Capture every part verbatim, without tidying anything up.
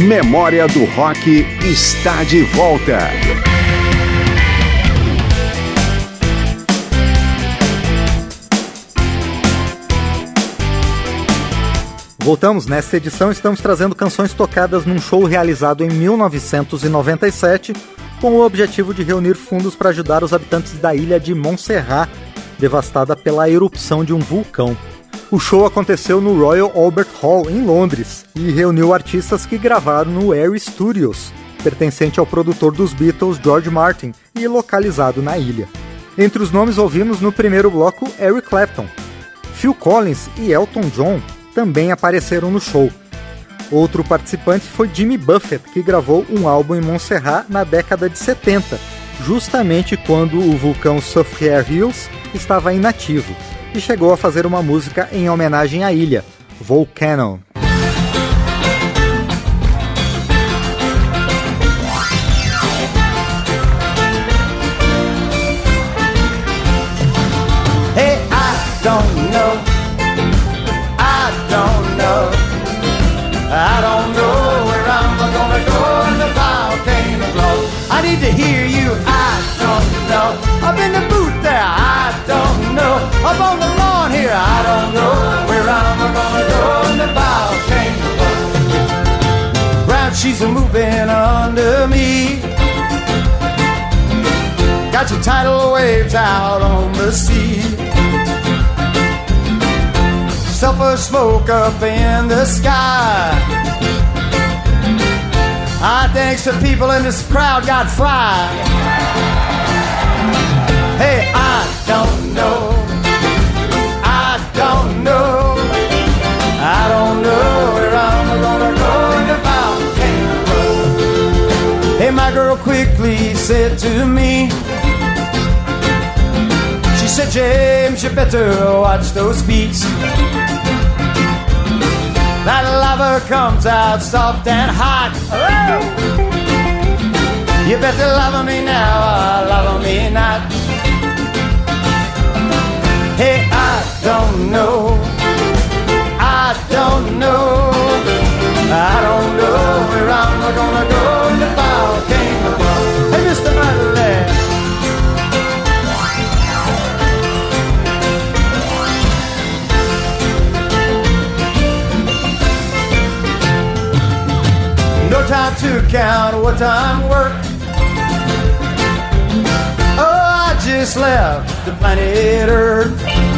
Memória do Rock está de volta. Voltamos, nesta edição estamos trazendo canções tocadas num show realizado em mil novecentos e noventa e sete com o objetivo de reunir fundos para ajudar os habitantes da ilha de Montserrat, devastada pela erupção de um vulcão. O show aconteceu no Royal Albert Hall, em Londres, e reuniu artistas que gravaram no Air Studios, pertencente ao produtor dos Beatles, George Martin, e localizado na ilha. Entre os nomes ouvimos no primeiro bloco Eric Clapton. Phil Collins e Elton John também apareceram no show. Outro participante foi Jimmy Buffett, que gravou um álbum em Montserrat na década de setenta, justamente quando o vulcão Soufriere Hills estava inativo, e chegou a fazer uma música em homenagem à ilha, Volcano. Hey, I don't know, I don't know, I don't know where I'm gonna go in the volcano glow. I need to hear you, I don't know, up in the booth there, I don't know, up on the lawn here, I don't know where I'm gonna go in the volcano glow. Ground she's moving under me, got your tidal waves out on the sea, sulfur smoke up in the sky. I think some people in this crowd got fried. Hey, I don't know, I don't know, I don't know where I'm gonna go in the volcano. Hey, my girl quickly said to me, she said, James, you better watch those feet. That lava comes out soft and hot. Oh! You better love me now or love me not. Hey, I don't know, I don't know, I don't know where I'm gonna go in the volcano. Hey, Mister Madeleine. No time to count what time work. Oh, I just left the planet Earth.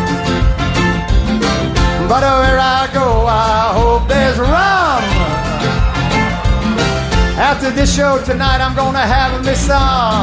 But where I go, I hope there's rum. After this show tonight, I'm gonna have me some.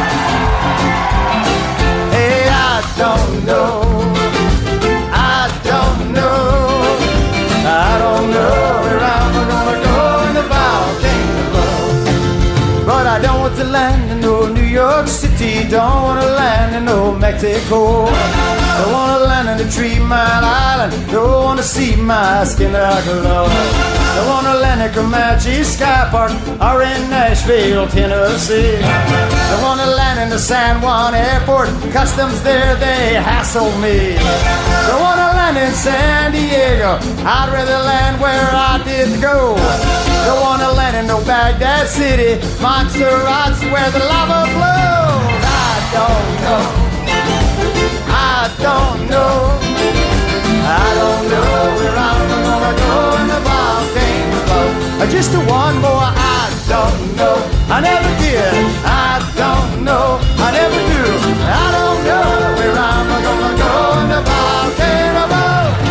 Hey, I don't know, I don't know, I don't know where I'm gonna go in the volcano. But I don't want to land in no New York City, don't want to land in no Mexico, don't want to land in the Three Mile Island, don't want to see my skin like a glow, don't want to land in Comanche Sky Park or in Nashville, Tennessee, don't want to land in the San Juan Airport, customs there, they hassle me, don't want to land in San Diego, I'd rather land where I did go, don't want to land in no Baghdad City, Montserrat's where the lava flows. I don't know, I don't know, I don't know where I'm gonna go in the volcano. Just one more, I don't know, I never did, I don't know, I never do, I don't know where I'm gonna go in the volcano.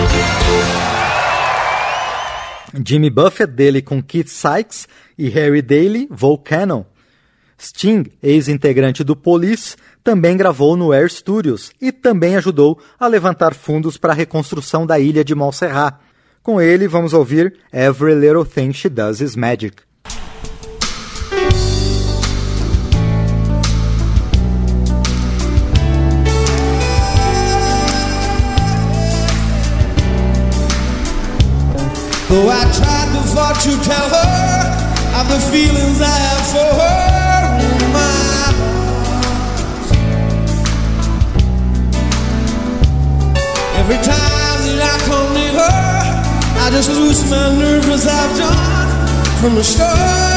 Jimmy Buffett, dele com Keith Sykes, e Harry Daly, Volcano. Sting, ex-integrante do Police, também gravou no Air Studios e também ajudou a levantar fundos para a reconstrução da ilha de Montserrat. Com ele, vamos ouvir Every Little Thing She Does Is Magic. Though I tried before to tell her of the feelings I have for her in my heart. Every time that I come near her, I just lose my nerve as I've done from the start.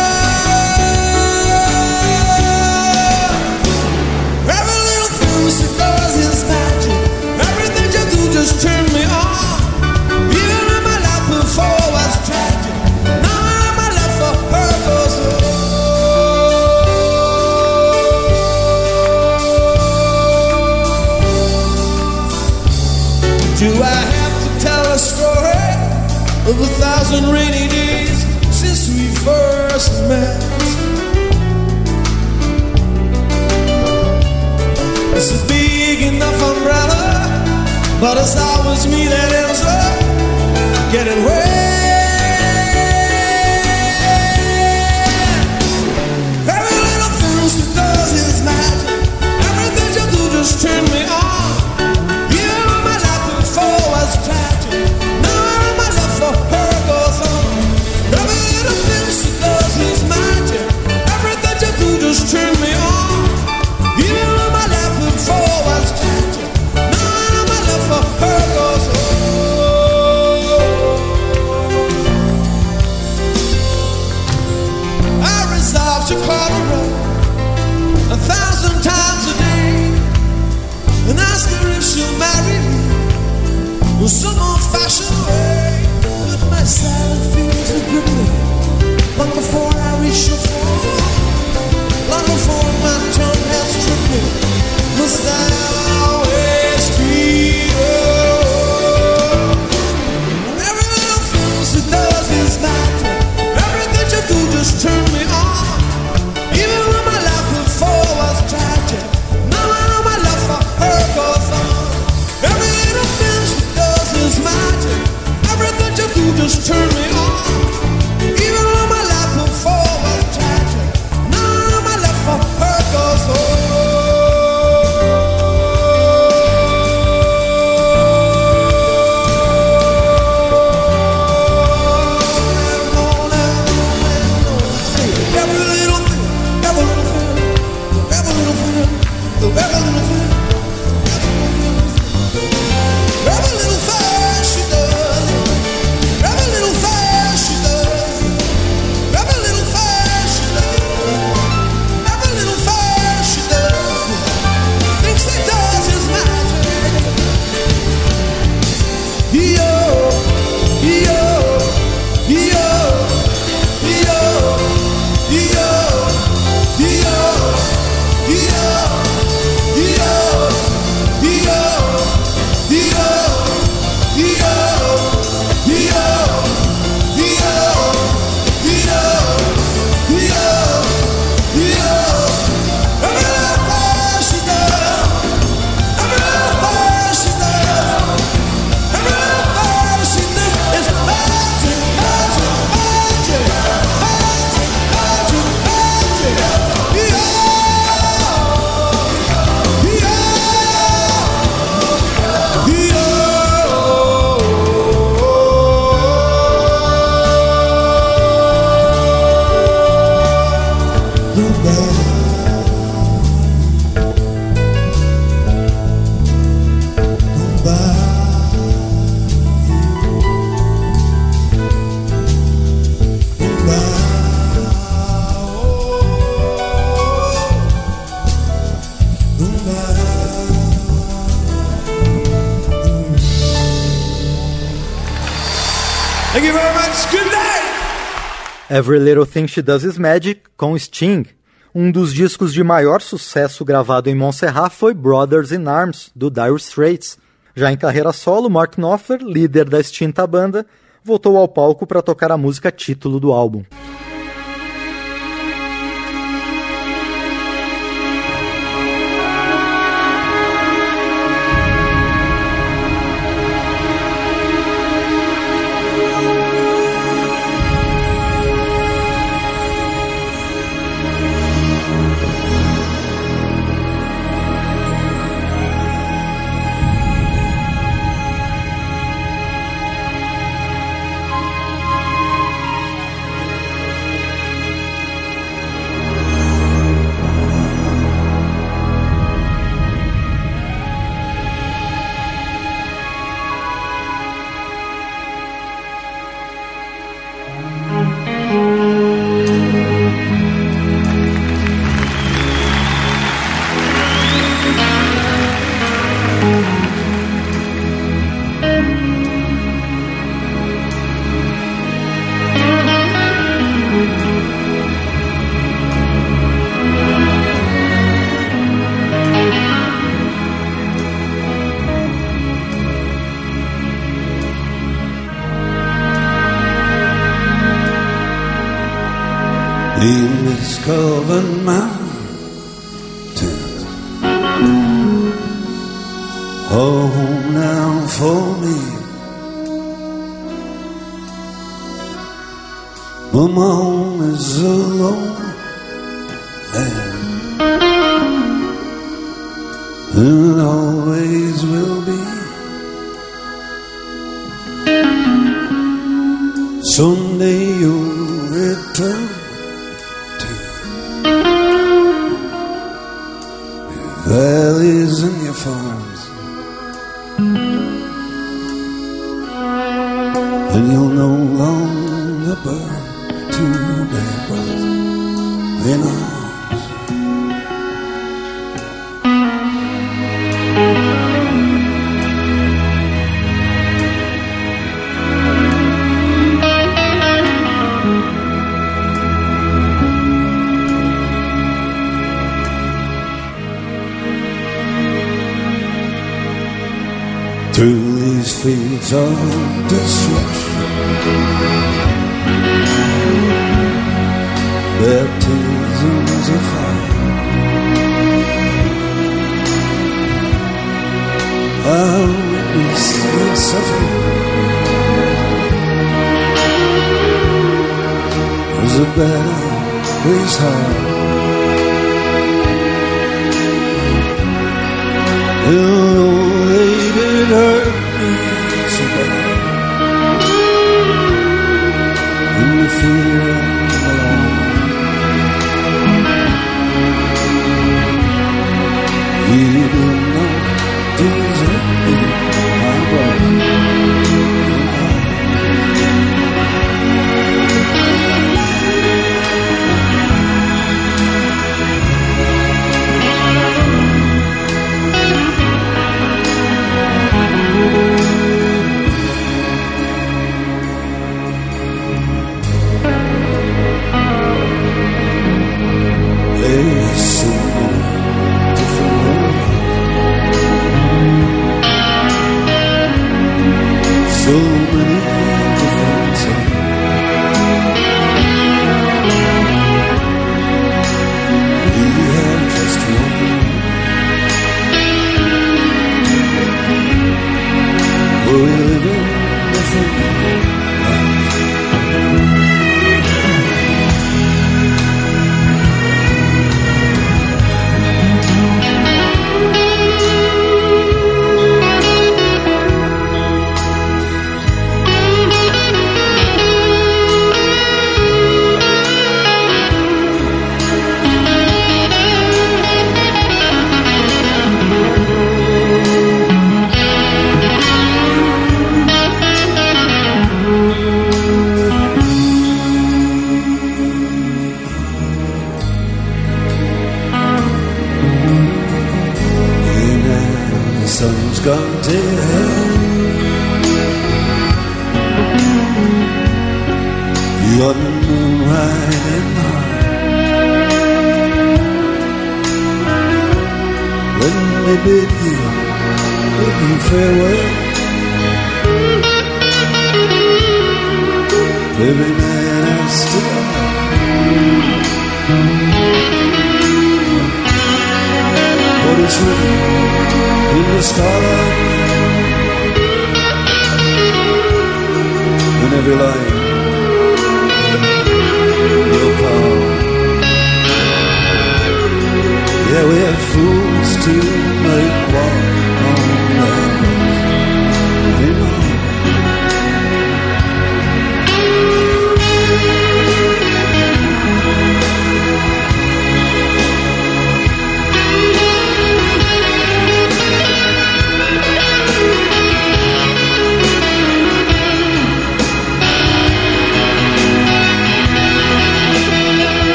Every little thing she does is magic. Everything you do just turn me on. Even when my life before was tragic, now my love for her goes on. Do I have to tell a story of a thousand rainy days since we first met? It's a big enough umbrella, but it's always me that ends up getting wet. Every little thing she does is magic. Everything you do just turn me on. Even when my life before was tragic, now my love for her goes on. Every little thing she does is magic. Everything you do just turn me on. Even when my life before was tragic, now my love for her goes on. I resolve to call her up a thousand times a day and ask her if she'll marry me in some old-fashioned way. But my silent fears are gripping long before I reach the floor, long before my tongue has tripped me. Must I always be yours? Every little thing she does is magic. Everything you do just turn me on. Even when my life before was tragic, now I know my love for her goes on. Every little thing she does is magic. Everything you do just turn me on. Even when my life before was tragic, now I know my love for her goes on. Every little thing, every little thing, every little thing, every little thing, every little thing she does, every little thing she does, every little thing she does, every little thing she does, things she does is magic. Yo, yo, yo, yo, yo, yo, yo, yo, yo, yo, yo, Thank you very much. Good night. Every Little Thing She Does Is Magic, com Sting. Um dos discos de maior sucesso gravado em Montserrat foi Brothers in Arms, do Dire Straits. Já em carreira solo, Mark Knopfler, líder da extinta banda, voltou ao palco para tocar a música título do álbum. in this covered mountains. Home now for me. My mom is alone and, and always will be. Someday you'll return to your valleys and your farms, and you'll no longer burn two bad brothers in arms. Through these fields of destruction, baptisms of fire, I'll witness the suffering. There's a battle waged hard. It hurt me so bad in the fear of the Lord. You did not desert me, my brother. Gone to hell. You got the moon right in heart. Let me bid you, bid you farewell. Every night I still what is written in the starlight, in every line will come. Yeah, we're fools to make war on that road. We know.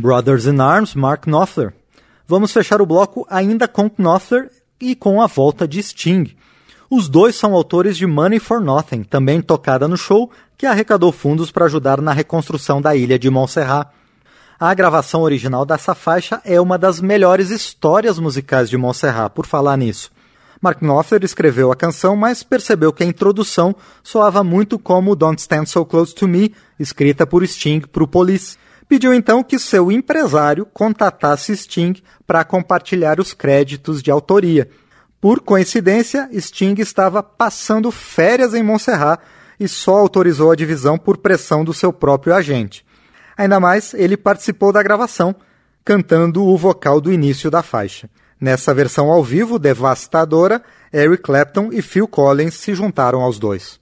Brothers in Arms, Mark Knopfler. Vamos fechar o bloco ainda com Knopfler e com a volta de Sting. Os dois são autores de Money for Nothing, também tocada no show, que arrecadou fundos para ajudar na reconstrução da ilha de Montserrat. A gravação original dessa faixa é uma das melhores histórias musicais de Montserrat, por falar nisso. Mark Knopfler escreveu a canção, mas percebeu que a introdução soava muito como Don't Stand So Close to Me, escrita por Sting para o Police. Pediu então que seu empresário contatasse Sting para compartilhar os créditos de autoria. Por coincidência, Sting estava passando férias em Montserrat e só autorizou a divisão por pressão do seu próprio agente. Ainda mais, ele participou da gravação, cantando o vocal do início da faixa. Nessa versão ao vivo, devastadora, Eric Clapton e Phil Collins se juntaram aos dois.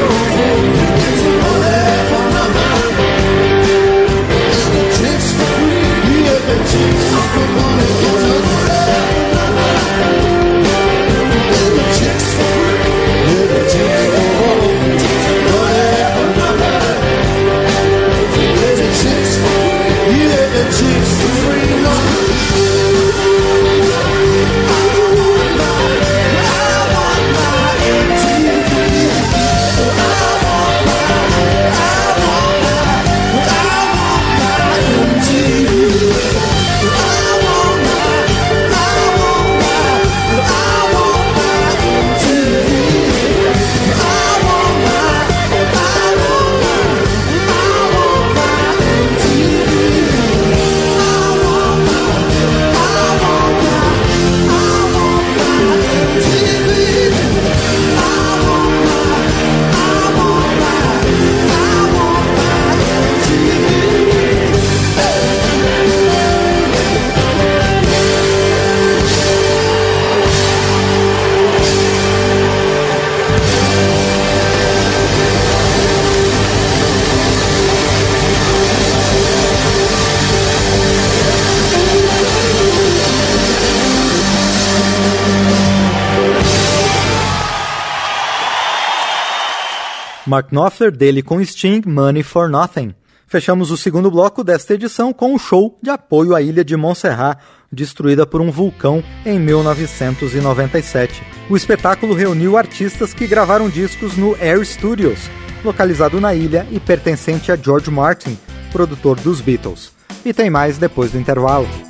Chicks for free. Mark Knopfler, dele com Sting, Money for Nothing. Fechamos o segundo bloco desta edição com um show de apoio à ilha de Montserrat, destruída por um vulcão em mil novecentos e noventa e sete. O espetáculo reuniu artistas que gravaram discos no Air Studios, localizado na ilha e pertencente a George Martin, produtor dos Beatles. E tem mais depois do intervalo.